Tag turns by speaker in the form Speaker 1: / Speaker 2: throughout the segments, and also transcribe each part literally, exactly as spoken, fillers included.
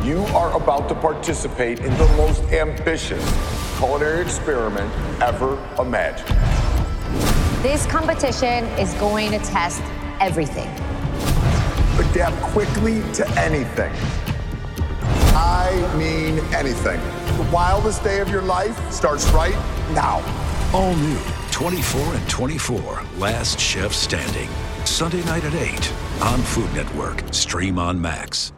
Speaker 1: You are about to participate in the most ambitious culinary experiment ever imagined.
Speaker 2: This competition is going to test everything.
Speaker 1: Adapt quickly to anything. I mean anything. The wildest day of your life starts right now.
Speaker 3: All new twenty-four and twenty-four, Last Chef Standing. Sunday night at eight on Food Network. Stream on Max.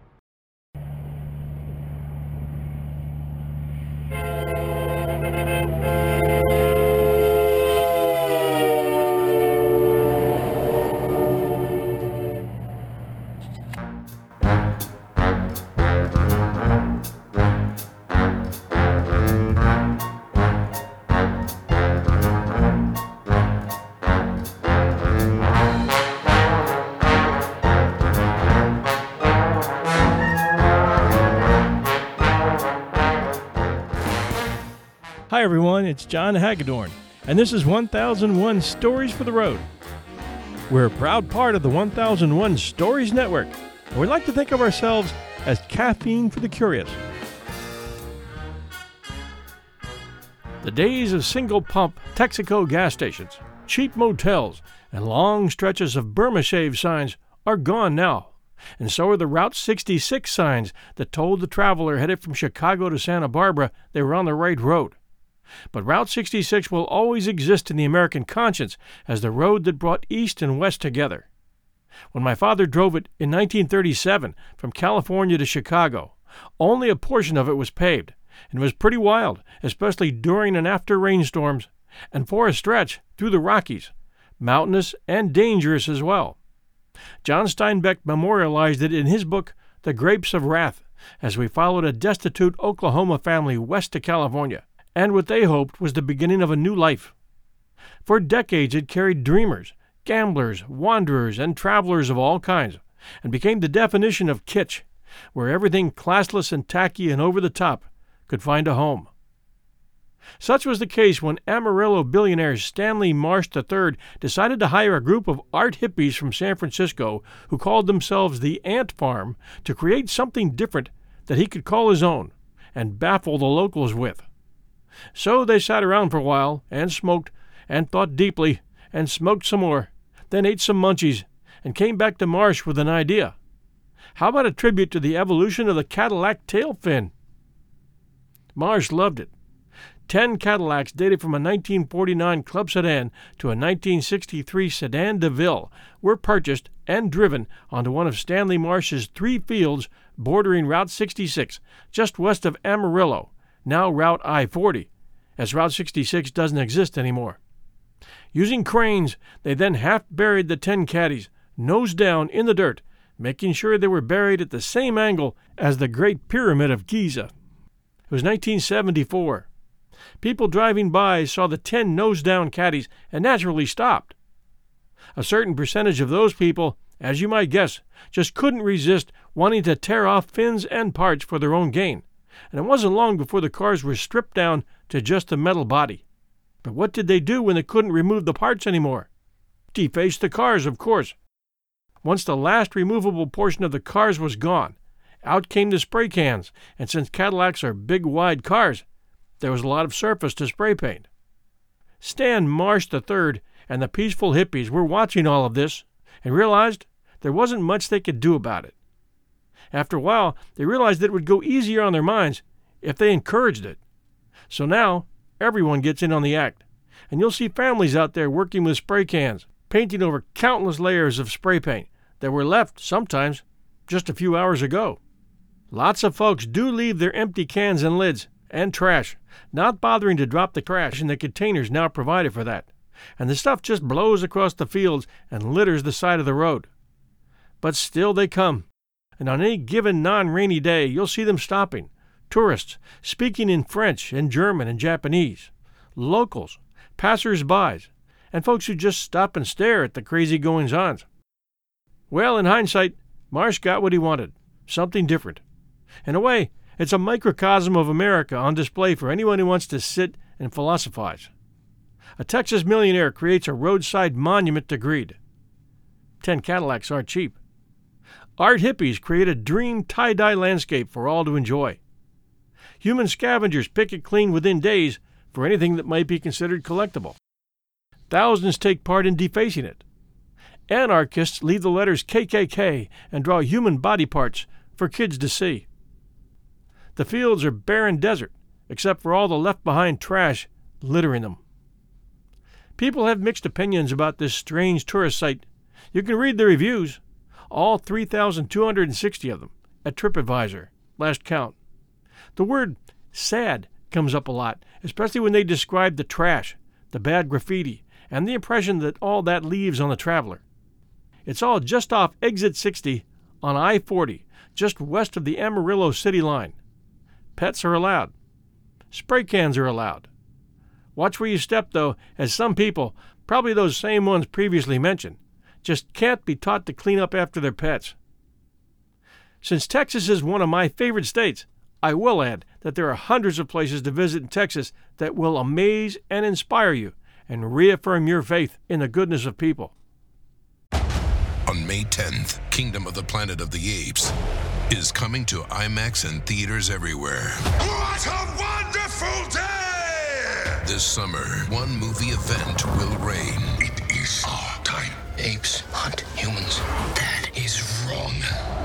Speaker 4: Hi everyone, it's John Hagedorn, and this is one thousand one Stories for the Road. We're a proud part of the one thousand one Stories Network, and we like to think of ourselves as caffeine for the curious. The days of single-pump Texaco gas stations, cheap motels, and long stretches of Burma Shave signs are gone now, and so are the Route sixty-six signs that told the traveler headed from Chicago to Santa Barbara they were on the right road. But Route sixty-six will always exist in the American conscience as the road that brought East and West together. When my father drove it in nineteen thirty-seven from California to Chicago, only a portion of it was paved, and it was pretty wild, especially during and after rainstorms, and for a stretch through the Rockies, mountainous and dangerous as well. John Steinbeck memorialized it in his book, The Grapes of Wrath, as we followed a destitute Oklahoma family west to California, and what they hoped was the beginning of a new life. For decades it carried dreamers, gamblers, wanderers, and travelers of all kinds, and became the definition of kitsch, where everything classless and tacky and over the top could find a home. Such was the case when Amarillo billionaire Stanley Marsh the third decided to hire a group of art hippies from San Francisco who called themselves the Ant Farm to create something different that he could call his own and baffle the locals with. So they sat around for a while, and smoked, and thought deeply, and smoked some more, then ate some munchies, and came back to Marsh with an idea. How about a tribute to the evolution of the Cadillac tail fin? Marsh loved it. Ten Cadillacs dated from a nineteen forty-nine Club sedan to a nineteen sixty-three Sedan DeVille were purchased and driven onto one of Stanley Marsh's three fields bordering Route sixty-six, just west of Amarillo, now Route I forty, as Route sixty-six doesn't exist anymore. Using cranes, they then half-buried the ten caddies, nose down in the dirt, making sure they were buried at the same angle as the Great Pyramid of Giza. It was nineteen seventy-four. People driving by saw the ten nose-down caddies and naturally stopped. A certain percentage of those people, as you might guess, just couldn't resist wanting to tear off fins and parts for their own gain, and it wasn't long before the cars were stripped down to just the metal body. But what did they do when they couldn't remove the parts anymore? Defaced the cars, of course. Once the last removable portion of the cars was gone, out came the spray cans, and since Cadillacs are big, wide cars, there was a lot of surface to spray paint. Stan Marsh the third and the peaceful hippies were watching all of this and realized there wasn't much they could do about it. After a while, they realized that it would go easier on their minds if they encouraged it. So now, everyone gets in on the act, and you'll see families out there working with spray cans, painting over countless layers of spray paint that were left, sometimes, just a few hours ago. Lots of folks do leave their empty cans and lids and trash, not bothering to drop the trash in the containers now provided for that, and the stuff just blows across the fields and litters the side of the road. But still they come, and on any given non-rainy day you'll see them stopping, tourists speaking in French and German and Japanese, locals, passers-by, and folks who just stop and stare at the crazy goings-ons. Well, in hindsight, Marsh got what he wanted, something different. In a way, it's a microcosm of America on display for anyone who wants to sit and philosophize. A Texas millionaire creates a roadside monument to greed. Ten Cadillacs aren't cheap. Art hippies create a dream tie-dye landscape for all to enjoy. Human scavengers pick it clean within days for anything that might be considered collectible. Thousands take part in defacing it. Anarchists leave the letters K K K and draw human body parts for kids to see. The fields are barren desert, except for all the left-behind trash littering them. People have mixed opinions about this strange tourist site. You can read the reviews, all three thousand two hundred sixty of them, at TripAdvisor, last count. The word sad comes up a lot, especially when they describe the trash, the bad graffiti, and the impression that all that leaves on the traveler. It's all just off Exit sixty on I forty, just west of the Amarillo city line. Pets are allowed. Spray cans are allowed. Watch where you step, though, as some people, probably those same ones previously mentioned, just can't be taught to clean up after their pets. Since Texas is one of my favorite states, I will add that there are hundreds of places to visit in Texas that will amaze and inspire you and reaffirm your faith in the goodness of people.
Speaker 5: On May tenth, Kingdom of the Planet of the Apes is coming to IMAX and theaters everywhere.
Speaker 6: What a wonderful day!
Speaker 5: This summer, one movie event will reign.
Speaker 6: It is our time.
Speaker 7: Apes hunt humans. That is wrong.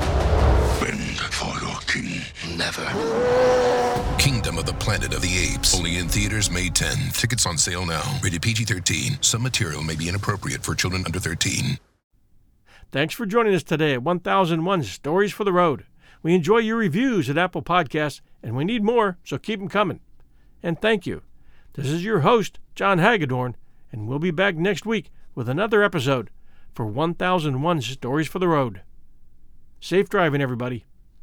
Speaker 6: Bend for your king.
Speaker 7: Never.
Speaker 5: Kingdom of the Planet of the Apes. Only in theaters May tenth. Tickets on sale now. Rated P G thirteen. Some material may be inappropriate for children under thirteen.
Speaker 4: Thanks for joining us today at one thousand one Stories for the Road. We enjoy your reviews at Apple Podcasts, and we need more, so keep them coming. And thank you. This is your host, John Hagedorn, and we'll be back next week with another episode for one thousand one Stories for the Road. Safe driving, everybody.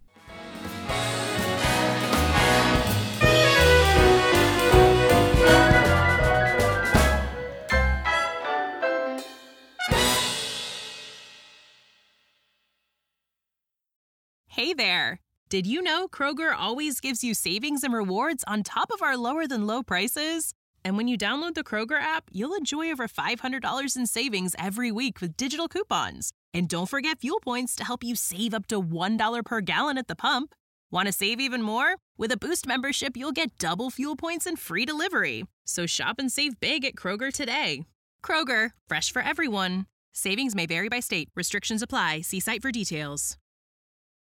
Speaker 8: Hey there! Did you know Kroger always gives you savings and rewards on top of our lower-than-low prices? And when you download the Kroger app, you'll enjoy over five hundred dollars in savings every week with digital coupons. And don't forget fuel points to help you save up to one dollar per gallon at the pump. Want to save even more? With a Boost membership, you'll get double fuel points and free delivery. So shop and save big at Kroger today. Kroger, fresh for everyone. Savings may vary by state. Restrictions apply. See site for details.